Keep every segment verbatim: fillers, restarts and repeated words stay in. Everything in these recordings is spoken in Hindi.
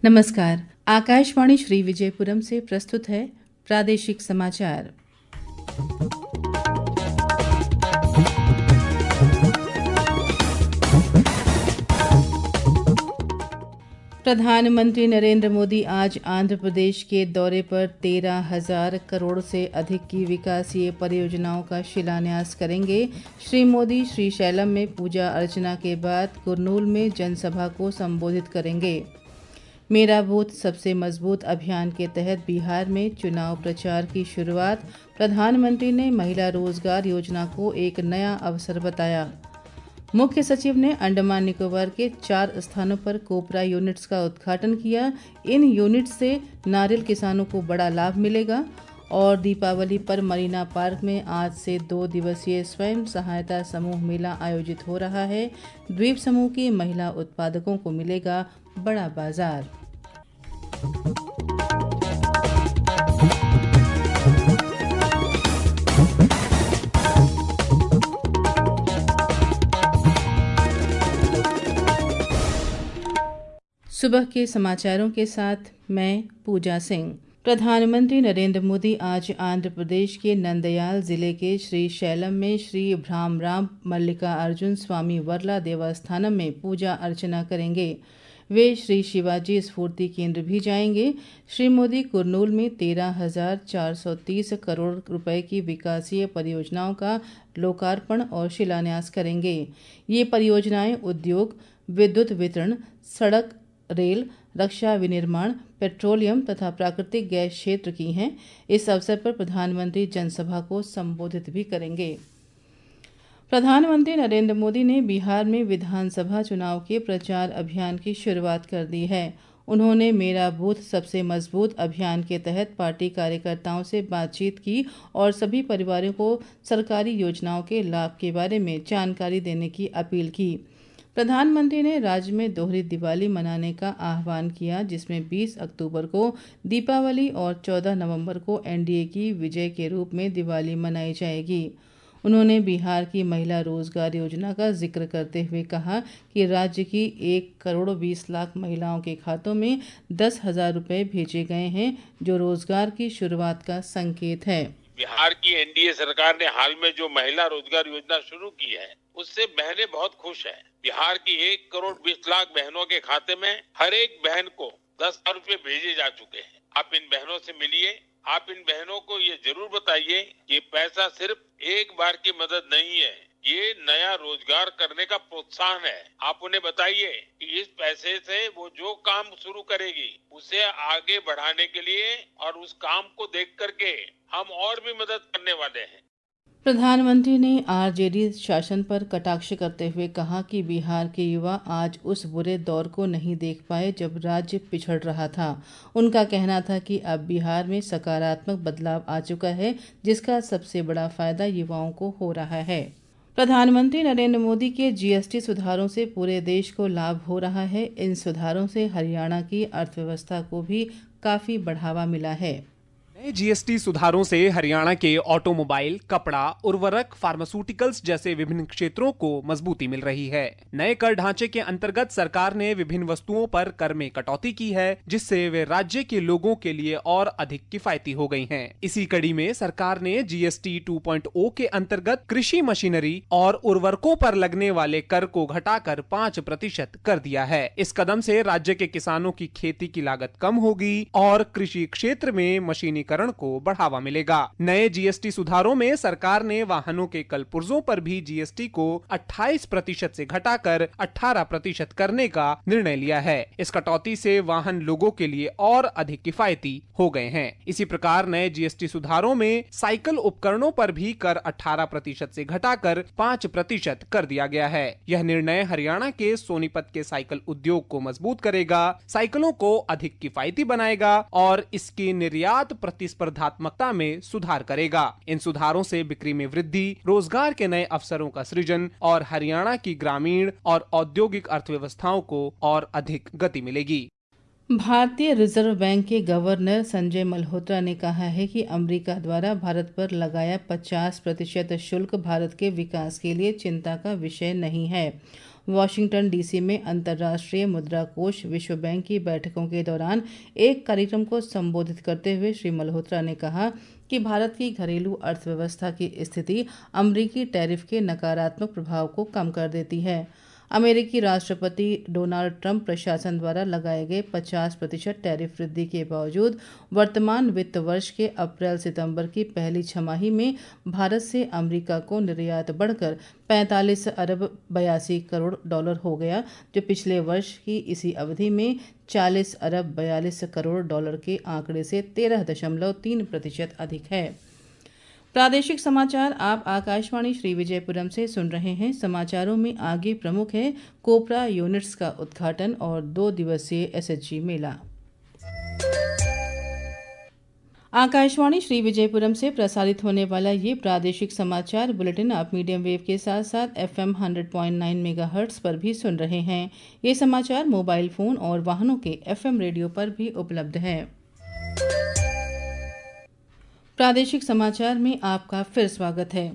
नमस्कार। आकाशवाणी श्री विजयपुरम से प्रस्तुत है प्रादेशिक समाचार। प्रधानमंत्री नरेंद्र मोदी आज आंध्र प्रदेश के दौरे पर तेरह हजार करोड़ से अधिक की विकासीय परियोजनाओं का शिलान्यास करेंगे। श्री मोदी श्रीशैलम में पूजा अर्चना के बाद कुरनूल में जनसभा को संबोधित करेंगे। मेरा बूथ सबसे मजबूत अभियान के तहत बिहार में चुनाव प्रचार की शुरुआत। प्रधानमंत्री ने महिला रोजगार योजना को एक नया अवसर बताया। मुख्य सचिव ने अंडमान निकोबार के चार स्थानों पर कोपरा यूनिट्स का उद्घाटन किया। इन यूनिट्स से नारियल किसानों को बड़ा लाभ मिलेगा। और दीपावली पर मरीना पार्क में आज से दो दिवसीय स्वयं सहायता समूह मेला आयोजित हो रहा है। द्वीप समूह की महिला उत्पादकों को मिलेगा बड़ा बाजार। सुबह के समाचारों के साथ मैं पूजा सिंह। प्रधानमंत्री नरेंद्र मोदी आज आंध्र प्रदेश के नंदयाल जिले के श्रीशैलम में श्री भ्रामराम मल्लिकार्जुन स्वामी वर्ला देवस्थानम में पूजा अर्चना करेंगे। वे श्री शिवाजी स्फूर्ति केंद्र भी जाएंगे। श्री मोदी कुरनूल में तेरह हजार चार सौ तीस करोड़ रुपए की विकासीय परियोजनाओं का लोकार्पण और शिलान्यास करेंगे। ये परियोजनाएं उद्योग, विद्युत वितरण, सड़क, रेल, रक्षा विनिर्माण, पेट्रोलियम तथा प्राकृतिक गैस क्षेत्र की हैं। इस अवसर पर प्रधानमंत्री जनसभा को संबोधित भी करेंगे। प्रधानमंत्री नरेंद्र मोदी ने बिहार में विधानसभा चुनाव के प्रचार अभियान की शुरुआत कर दी है। उन्होंने मेरा बूथ सबसे मजबूत अभियान के तहत पार्टी कार्यकर्ताओं से बातचीत की और सभी परिवारों को सरकारी योजनाओं के लाभ के बारे में जानकारी देने की अपील की। प्रधानमंत्री ने राज्य में दोहरी दिवाली मनाने का आह्वान किया, जिसमें बीस अक्टूबर को दीपावली और चौदह नवंबर को एनडीए की विजय के रूप में दिवाली मनाई जाएगी। उन्होंने बिहार की महिला रोजगार योजना का जिक्र करते हुए कहा कि राज्य की एक करोड़ बीस लाख महिलाओं के खातों में दस हजार रुपये भेजे गए हैं, जो रोजगार की शुरुआत का संकेत है। बिहार की एनडीए सरकार ने हाल में जो महिला रोजगार योजना शुरू की है, उससे बहनें बहुत खुश हैं। बिहार की एक करोड़ बीस लाख बहनों के खाते में हर एक बहन को दस हजार रुपए भेजे जा चुके हैं। आप इन बहनों से मिलिए। आप इन बहनों को ये जरूर बताइए कि पैसा सिर्फ एक बार की मदद नहीं है, ये नया रोजगार करने का प्रोत्साहन है। आप उन्हें बताइए कि इस पैसे से वो जो काम शुरू करेगी उसे आगे बढ़ाने के लिए और उस काम को देख करके हम और भी मदद करने वाले हैं। प्रधानमंत्री ने आरजेडी शासन पर कटाक्ष करते हुए कहा कि बिहार के युवा आज उस बुरे दौर को नहीं देख पाए जब राज्य पिछड़ रहा था। उनका कहना था कि अब बिहार में सकारात्मक बदलाव आ चुका है, जिसका सबसे बड़ा फायदा युवाओं को हो रहा है। प्रधानमंत्री नरेंद्र मोदी के जीएसटी सुधारों से पूरे देश को लाभ हो रहा है। इन सुधारों से हरियाणा की अर्थव्यवस्था को भी काफी बढ़ावा मिला है। नए जीएसटी सुधारों से हरियाणा के ऑटोमोबाइल, कपड़ा, उर्वरक, फार्मास्यूटिकल्स जैसे विभिन्न क्षेत्रों को मजबूती मिल रही है। नए कर ढांचे के अंतर्गत सरकार ने विभिन्न वस्तुओं पर कर में कटौती की है, जिससे वे राज्य के लोगों के लिए और अधिक किफायती हो गई हैं। इसी कड़ी में सरकार ने जीएसटी टू पॉइंट ओ के अंतर्गत कृषि मशीनरी और उर्वरकों पर लगने वाले कर को घटाकर पाँच प्रतिशत कर दिया है। इस कदम से राज्य के किसानों की खेती की लागत कम होगी और कृषि क्षेत्र में मशीनी को बढ़ावा मिलेगा। नए जीएसटी सुधारों में सरकार ने वाहनों के कल पुर्जों पर भी जीएसटी को अट्ठाईस प्रतिशत से घटाकर अठारह प्रतिशत करने का निर्णय लिया है। इस कटौती से वाहन लोगों के लिए और अधिक किफायती हो गए हैं। इसी प्रकार नए जीएसटी सुधारों में साइकिल उपकरणों पर भी कर अठारह प्रतिशत से घटाकर पाँच प्रतिशत कर दिया गया है। यह निर्णय हरियाणा के सोनीपत के साइकिल उद्योग को मजबूत करेगा, साइकिलों को अधिक किफायती बनाएगा और इसकी निर्यात प्रतिस्पर्धात्मकता में सुधार करेगा। इन सुधारों से बिक्री में वृद्धि, रोजगार के नए अवसरों का सृजन और हरियाणा की ग्रामीण और औद्योगिक अर्थव्यवस्थाओं को और अधिक गति मिलेगी। भारतीय रिजर्व बैंक के गवर्नर संजय मल्होत्रा ने कहा है कि अमेरिका द्वारा भारत पर लगाया पचास प्रतिशत शुल्क भारत के विकास के लिए चिंता का विषय नहीं है। वॉशिंगटन डीसी में अंतर्राष्ट्रीय मुद्रा कोष विश्व बैंक की बैठकों के दौरान एक कार्यक्रम को संबोधित करते हुए श्री मल्होत्रा ने कहा कि भारत की घरेलू अर्थव्यवस्था की स्थिति अमेरिकी टैरिफ के नकारात्मक प्रभाव को कम कर देती है। अमेरिकी राष्ट्रपति डोनाल्ड ट्रंप प्रशासन द्वारा लगाए गए पचास प्रतिशत टैरिफ वृद्धि के बावजूद वर्तमान वित्त वर्ष के अप्रैल सितंबर की पहली छमाही में भारत से अमेरिका को निर्यात बढ़कर पैंतालीस अरब बयासी करोड़ डॉलर हो गया, जो पिछले वर्ष की इसी अवधि में चालीस अरब बयालीस करोड़ डॉलर के आंकड़े से तेरह दशमलव तीन प्रतिशत अधिक है। प्रादेशिक समाचार आप आकाशवाणी श्री विजयपुरम से सुन रहे हैं। समाचारों में आगे प्रमुख है कोपरा यूनिट्स का उद्घाटन और दो दिवसीय एसएचजी मेला। आकाशवाणी श्री विजयपुरम से प्रसारित होने वाला ये प्रादेशिक समाचार बुलेटिन आप मीडियम वेव के साथ साथ FM hundred point nine megahertz पर भी सुन रहे हैं। ये समाचार मोबाइल फोन और वाहनों के एफएम रेडियो पर भी उपलब्ध है। प्रादेशिक समाचार में आपका फिर स्वागत है।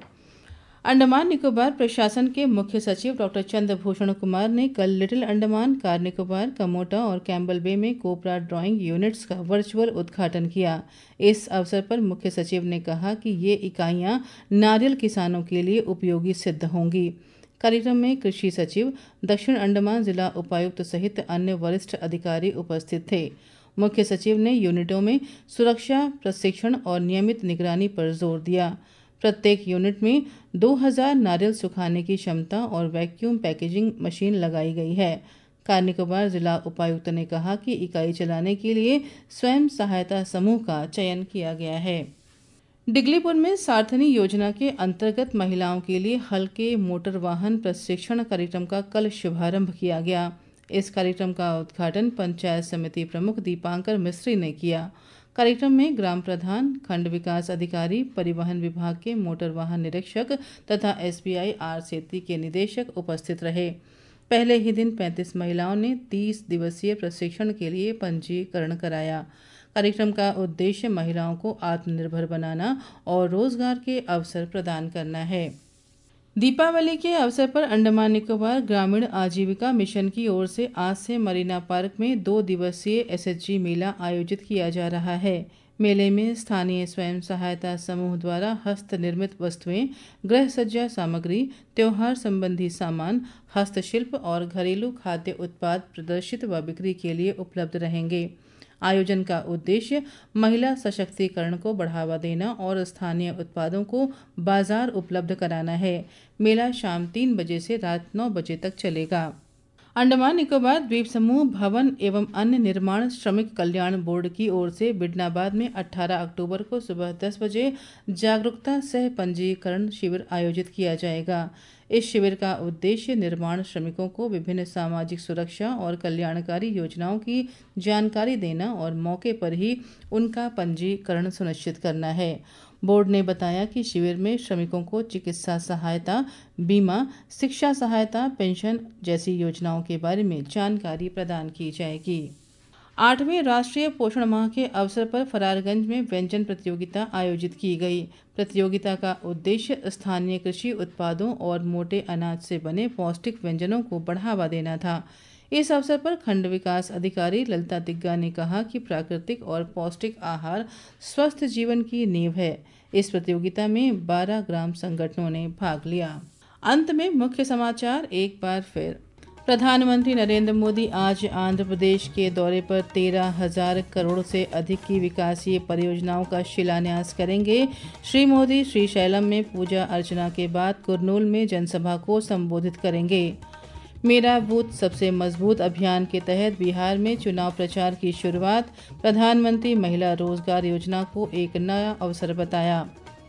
अंडमान निकोबार प्रशासन के मुख्य सचिव डॉक्टर चंद्रभूषण कुमार ने कल लिटिल अंडमान, कार निकोबार, कमोटा और कैम्बल बे में कोपरा ड्राइंग यूनिट्स का वर्चुअल उद्घाटन किया। इस अवसर पर मुख्य सचिव ने कहा कि ये इकाइयां नारियल किसानों के लिए उपयोगी सिद्ध होंगी। कार्यक्रम में कृषि सचिव, दक्षिण अंडमान जिला उपायुक्त सहित अन्य वरिष्ठ अधिकारी उपस्थित थे। मुख्य सचिव ने यूनिटों में सुरक्षा, प्रशिक्षण और नियमित निगरानी पर जोर दिया। प्रत्येक यूनिट में दो हज़ार नारियल सुखाने की क्षमता और वैक्यूम पैकेजिंग मशीन लगाई गई है। कार निकोबार जिला उपायुक्त ने कहा कि इकाई चलाने के लिए स्वयं सहायता समूह का चयन किया गया है। डिगलीपुर में सार्थनी योजना के अंतर्गत महिलाओं के लिए हल्के मोटर वाहन प्रशिक्षण कार्यक्रम का कल शुभारंभ किया गया। इस कार्यक्रम का उद्घाटन पंचायत समिति प्रमुख दीपांकर मिस्त्री ने किया। कार्यक्रम में ग्राम प्रधान, खंड विकास अधिकारी, परिवहन विभाग के मोटर वाहन निरीक्षक तथा एसबीआई आर सेती के निदेशक उपस्थित रहे। पहले ही दिन पैंतीस महिलाओं ने तीस दिवसीय प्रशिक्षण के लिए पंजीकरण कराया। कार्यक्रम का उद्देश्य महिलाओं को आत्मनिर्भर बनाना और रोजगार के अवसर प्रदान करना है। दीपावली के अवसर पर अंडमान निकोबार ग्रामीण आजीविका मिशन की ओर से आज से मरीना पार्क में दो दिवसीय एसएचजी मेला आयोजित किया जा रहा है। मेले में स्थानीय स्वयं सहायता समूह द्वारा हस्त निर्मित वस्तुएं, गृह सज्जा सामग्री, त्योहार संबंधी सामान, हस्तशिल्प और घरेलू खाद्य उत्पाद प्रदर्शित व बिक्री के लिए उपलब्ध रहेंगे। आयोजन का उद्देश्य महिला सशक्तिकरण को बढ़ावा देना और स्थानीय उत्पादों को बाजार उपलब्ध कराना है। मेला शाम तीन बजे से रात नौ बजे तक चलेगा। अंडमान निकोबार द्वीप समूह भवन एवं अन्य निर्माण श्रमिक कल्याण बोर्ड की ओर से बिडनाबाद में अठारह अक्टूबर को सुबह दस बजे जागरूकता सह पंजीकरण शिविर आयोजित किया जाएगा। इस शिविर का उद्देश्य निर्माण श्रमिकों को विभिन्न सामाजिक सुरक्षा और कल्याणकारी योजनाओं की जानकारी देना और मौके पर ही उनका पंजीकरण सुनिश्चित करना है। बोर्ड ने बताया कि शिविर में श्रमिकों को चिकित्सा सहायता, बीमा, शिक्षा सहायता, पेंशन जैसी योजनाओं के बारे में जानकारी प्रदान की जाएगी। आठवें राष्ट्रीय पोषण माह के अवसर पर फरारगंज में व्यंजन प्रतियोगिता आयोजित की गई। प्रतियोगिता का उद्देश्य स्थानीय कृषि उत्पादों और मोटे अनाज से बने पौष्टिक व्यंजनों को बढ़ावा देना था। इस अवसर पर खंड विकास अधिकारी ललिता तिग्गा ने कहा कि प्राकृतिक और पौष्टिक आहार स्वस्थ जीवन की नींव है। इस प्रतियोगिता में बारह ग्राम संगठनों ने भाग लिया। अंत में मुख्य समाचार एक बार फिर। प्रधानमंत्री नरेंद्र मोदी आज आंध्र प्रदेश के दौरे पर तेरह हजार करोड़ से अधिक की विकासीय परियोजनाओं का शिलान्यास करेंगे। श्री मोदी श्रीशैलम में पूजा अर्चना के बाद कुरनूल में जनसभा को संबोधित करेंगे। मेरा बूथ सबसे मजबूत अभियान के तहत बिहार में चुनाव प्रचार की शुरुआत। प्रधानमंत्री महिला रोजगार योजना को एक नया अवसर बताया।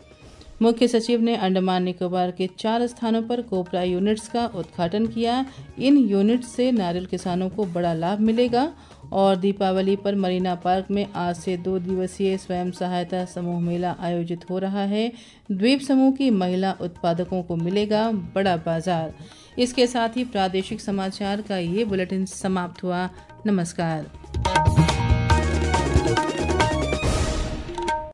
मुख्य सचिव ने अंडमान निकोबार के चार स्थानों पर कोपरा यूनिट्स का उद्घाटन किया। इन यूनिट से नारियल किसानों को बड़ा लाभ मिलेगा। और दीपावली पर मरीना पार्क में आज से दो दिवसीय स्वयं सहायता समूह मेला आयोजित हो रहा है। द्वीप समूह की महिला उत्पादकों को मिलेगा बड़ा बाजार। इसके साथ ही प्रादेशिक समाचार का ये बुलेटिन समाप्त हुआ। नमस्कार।